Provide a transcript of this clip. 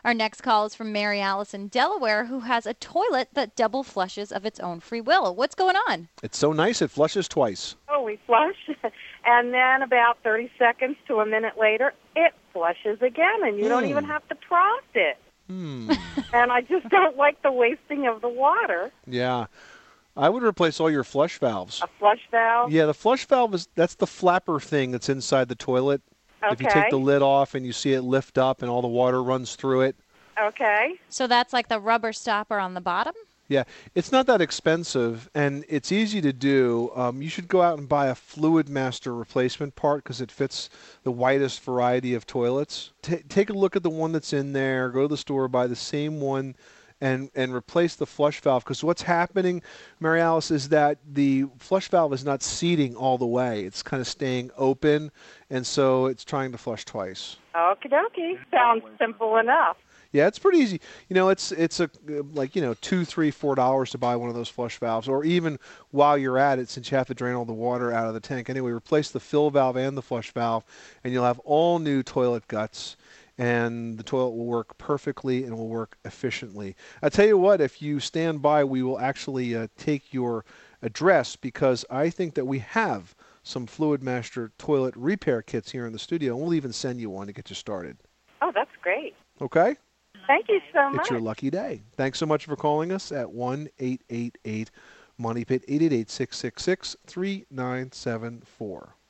Our next call is from Mary Alice in Delaware, who has a toilet that double flushes of its own free will. What's going on? It's so nice it flushes twice. Oh, we flush, and then about 30 seconds to a minute later, it flushes again, and you don't even have to frost it. And I just don't like the wasting of the water. Yeah. I would replace all your flush valves. A flush valve? Yeah, the flush valve that's the flapper thing that's inside the toilet. Okay. If you take the lid off and you see it lift up and all the water runs through it. Okay. So that's like the rubber stopper on the bottom? Yeah, it's not that expensive, and it's easy to do. You should go out and buy a Fluid Master replacement part because it fits the widest variety of toilets. Take a look at the one that's in there. Go to the store, buy the same one, and replace the flush valve. Because what's happening, Mary Alice, is that the flush valve is not seating all the way. It's kind of staying open, and so it's trying to flush twice. Okie dokie. Sounds simple enough. Yeah, it's pretty easy. You know, it's a like, $2, $3, $4 to buy one of those flush valves, or even while you're at it, since you have to drain all the water out of the tank. Anyway, replace the fill valve and the flush valve, and you'll have all new toilet guts, and the toilet will work perfectly and will work efficiently. I tell you what, if you stand by, we will actually take your address, because I think that we have some Fluid Master toilet repair kits here in the studio, and we'll even send you one to get you started. Oh, that's great. Okay? Thank you so much. It's your lucky day. Thanks so much for calling us at 1-888-MONEYPIT, 888-666-3974.